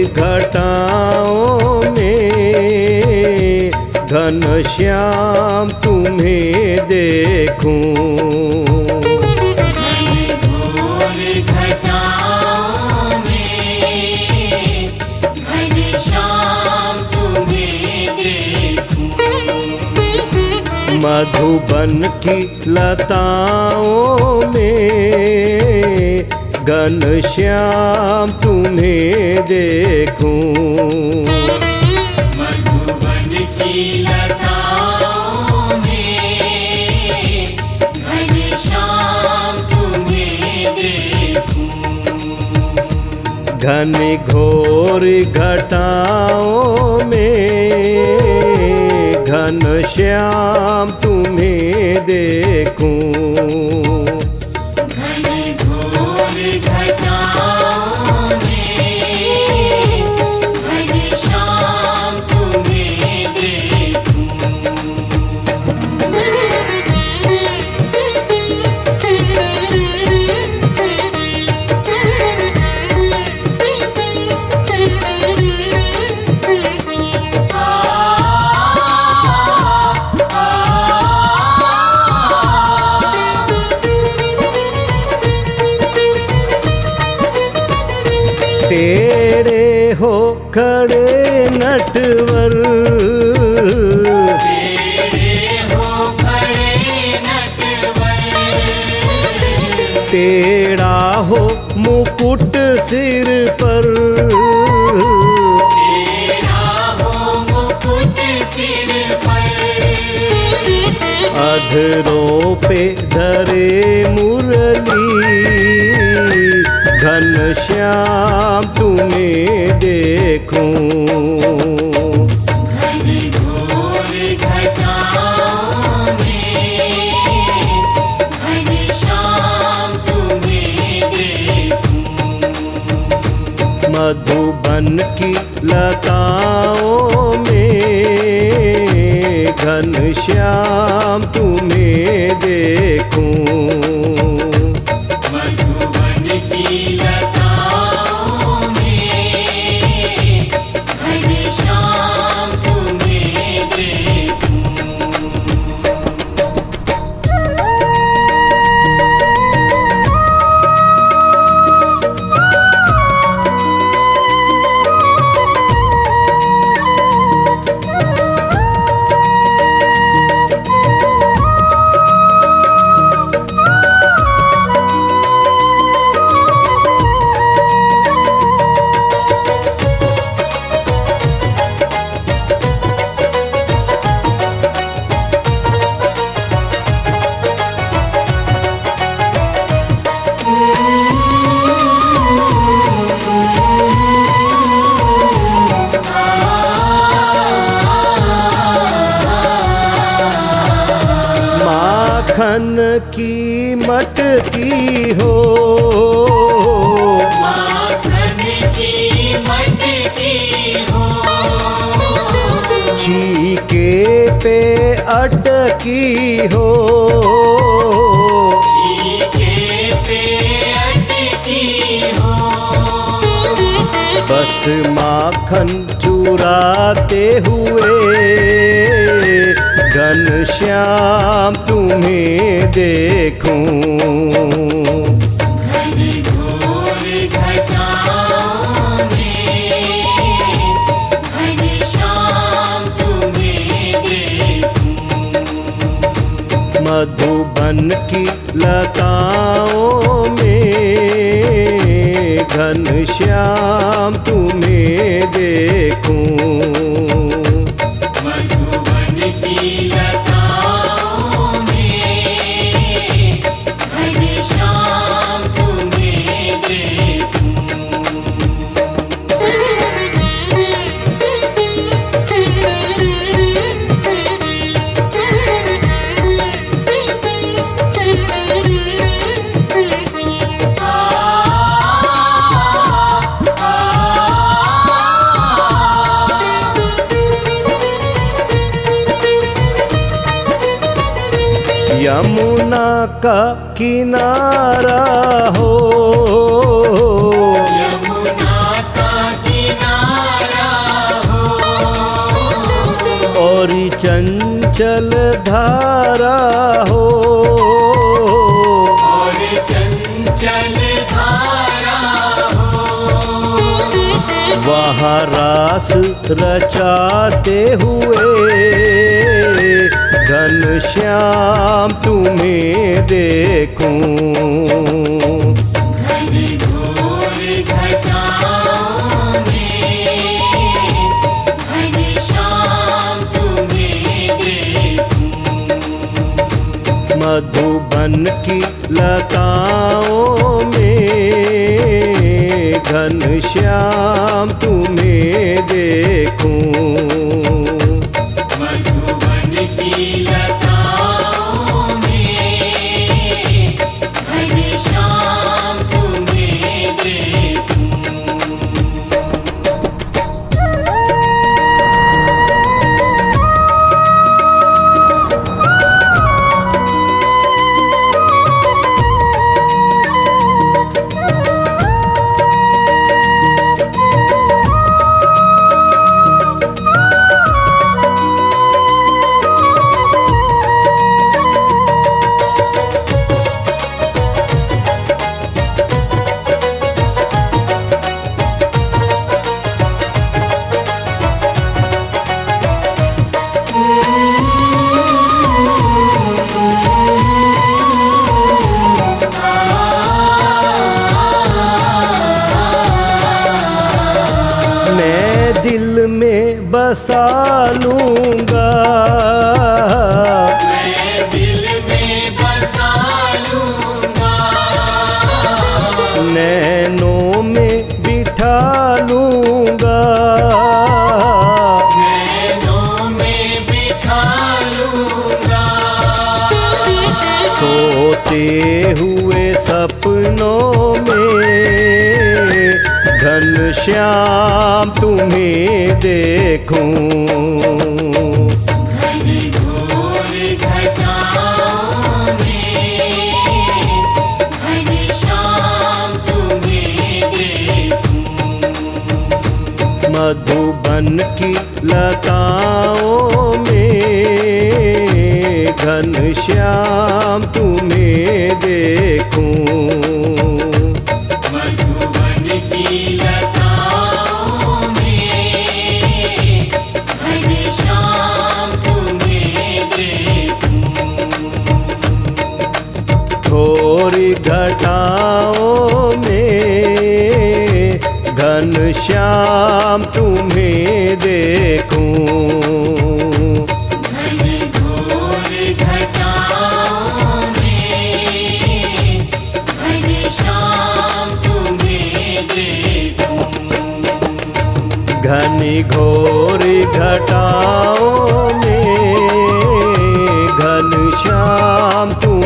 घटाओं में घनश्याम तुम्हें देखूं। घनघोर घटाओं में घनश्याम तुम्हें देखूं। मधुबन की लताओं में घनश्याम तुम्हें देखूं। मधुबन की लताओं में घनश्याम तुम्हें देखूं। घनघोर घटाओं में घनश्याम तुम्हें देखूं। घनघोर घटाओं में घनश्याम तुम्हें देखूं। टेढ़े हो खड़े नटवर, टेढ़े हो खड़े नटवर। टेढ़ा हो मुकुट सिर पर, टेढ़ा हो मुकुट सिर पर। अधरों पे धरे मुरली घनश्याम तुम्हें देखूं। घनघोर घटाओं में घनश्याम तुम्हें देखूं। मधुबन की लताओं में घनश्याम तुम्हें देखूं। मधुबन की लताओं में घनश्याम तुम्हें देखूं। माखन की मटकी हो, माखन की मटकी हो। छीके पे अटकी हो, छीके पे अटकी हो। बस माखन चुराते हुए घनश्याम तुम्हें देखूं। घनघोर घटाओं में घनश्याम तुम्हें देखूं। मधुबन की लताओं में घनश्याम तुम्हें देखूं। मधुबन की लताओं में घनश्याम तुम्हें देखूं। यमुना का किनारा हो, यमुना का किनारा चंचल धारा हो, और चंचल धारा हो, वहाँ रास रचाते हुए घनश्याम तुम्हें देखूं। घनघोर घटाओं में घनश्याम तुम्हें देखूं। मधुबन की लताओं में घनश्याम तुम्हें देखूं। मधुबन की लताओं में घनश्याम तुम्हें देखूं। मैं दिल में बसा लूंगा, मैं दिल में बसा लूंगा, नैनों में बिठा लूंगा, नैनों में बिठा लूंगा। सोते हुए सपनों में घनश्याम तुम्हें देखूं। घनघोर घटाओं में घनश्याम तुम्हें देखूं। मधुबन की लताओं में घनश्याम तुम्हें देखूं। मधुबन की लताओं में घनश्याम तुम्हें देखूं। थोड़ी घटाओं में घनश्याम तुम्हें देखूं। घनघोर घटाओं में घनश्याम तुम्हें देखूं। घनी घोरी घटाओं में घनश्याम तुम